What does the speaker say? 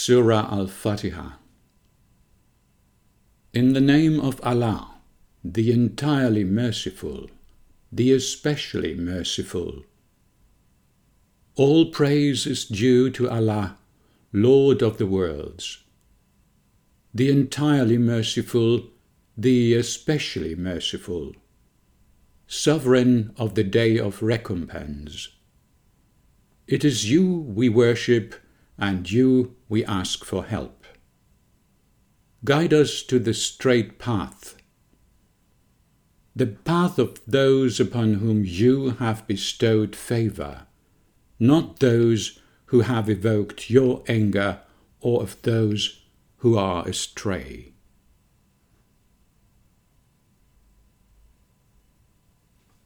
Surah Al-Fatiha. In the name of Allah, the entirely merciful, the especially merciful. All praise is due to Allah, Lord of the worlds, the entirely merciful, the especially merciful, Sovereign of the Day of Recompense. It is you we worship, and you we ask for help. Guide us to the straight path, the path of those upon whom you have bestowed favor, not those who have evoked your anger or of those who are astray.